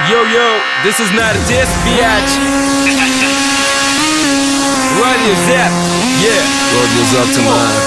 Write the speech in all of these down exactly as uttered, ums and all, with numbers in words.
Yo, yo, this is not a diss, bitch. Radio Zap, yeah. Radio Zap tonight.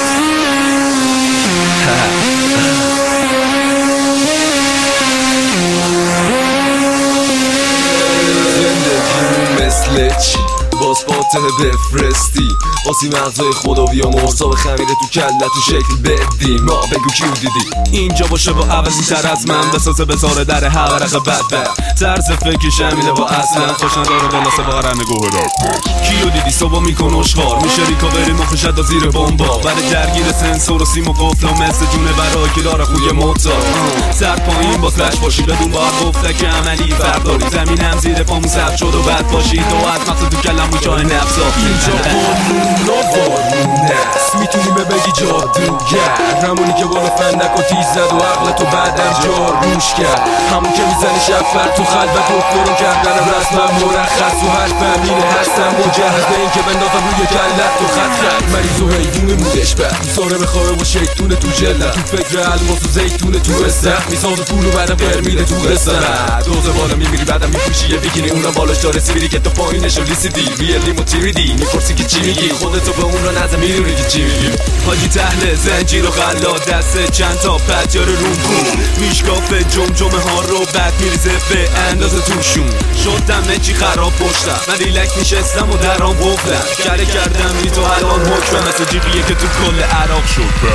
زندگی مثل چی؟ باز فاتحه بفرستی واسی مغزای خدا بیا مرسا خمیره تو کلت تو شکل بدی ما بگو کیو دیدی اینجا باشه با عوضی تر از من بسازه بزاره در حقرق بد بد طرز فکرش همینه با اصلا خوش نداره بلاسه با قرن گوه دار کیو دیدی صبح میکن اشغار میشه ریکاوری مخشد و زیر بمبا برای درگیر سنسور و سیم و قفل و مثل جونه برای که داره خوی موتار سر پایین باز لش باشی بدون باید گفته که عملی برداری زمینم زیر پامون ثبت شد و بد باشی تو از مقصد تو کلم و جای نفسا اینجا قانون نوارونه است میتونی به بگی جادوگر همونی که بالا فندک و تیز زد و عقل تو بعدم جا روش کرد همون که میزنی شب فر تو خلوت و فرون کردن رسمم مرخص و حرف امینه هستم مجهز به این که بندازم روی کلت تو خط خط مریض و حیدون مودش بر ساره به خواه و شیطونه تو جلد تو فکر الماس و زیتونه تو استخ میساز و پول و بعدم قرمیده تو رسد دوزه بالا میمیری بعدم میپوشی یه بیکینی اونم بالاش داره سیبیری که تو پایینش رو ریسیدی ریلیم و تیریدی میپرسی که چی میگی خودتو به اون رو نزم میدونی که چی میگی حاجی تهل زنجیر و غلا دست چند تا پتیار روم کن میشکافه جمجمه ها رو بعد میریزه به اندازه توشون شدم چی خراب پشتم من ریلک نشستم و درام قفلم کره کردم بی تو الان حکمم مثل جیغیه که تو کل عراق شد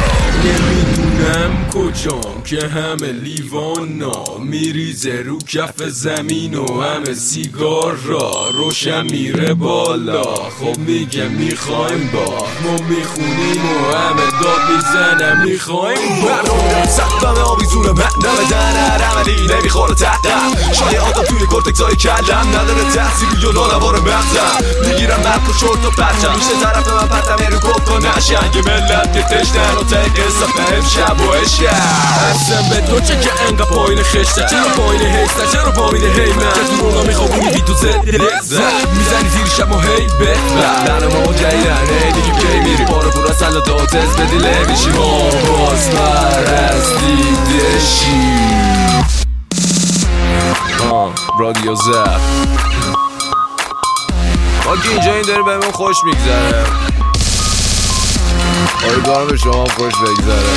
نمیدونم کجام که همه لیوانا میریزه رو کف زمین و همه سیگار را روشن میره بالا خب میگه میخوایم با ما میخونیم و همه داد میزنم میخوایم با سقدم آویزون من نمدن عملی نمیخوره تحتم شای آدم توی کورتکس های کلم نداره تحصیل یا نانوار مغزم میگیرم مرد و شورت و پرچم میشه طرف من پرتم رو کب کنه شنگ ملت که تشتن و تای قصه فهم شب و عشق اصلا به تو چه که انقا پایین خشته چرا پایین هیسته چرا پایین هیمن که تو رونا میخوابونی بی تو زد لذت میزنی زیر شب و هی بخبر لنم ها جایدن هی دیگه کی میری بارو برا سلا داتز بدیله میشی ما باز پرستیدشی آه رادیو زپ آگه اینجا این داره بهمون خوش میگذره امیدوارم به شما خوش بگذره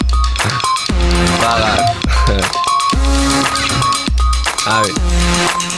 فقط همین